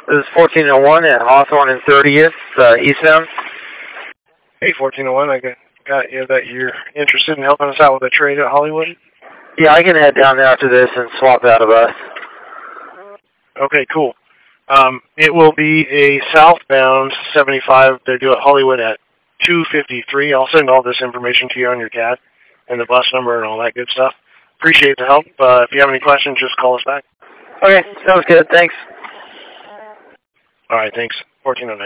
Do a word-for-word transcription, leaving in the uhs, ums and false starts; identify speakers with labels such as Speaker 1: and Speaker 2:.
Speaker 1: This is fourteen oh one at Hawthorne and thirtieth, uh, eastbound.
Speaker 2: Hey, fourteen oh one, I got, got you that you're interested in helping us out with a trade at Hollywood?
Speaker 1: Yeah, I can head down there after this and swap out a bus.
Speaker 2: Okay, cool. Um, it will be a southbound seventy-five. They do at Hollywood at two fifty-three. I'll send all this information to you on your C A D and the bus number and all that good stuff. Appreciate the help. Uh, if you have any questions, just call us back.
Speaker 1: Okay, sounds good. Thanks.
Speaker 2: All right, thanks. fourteen oh nine.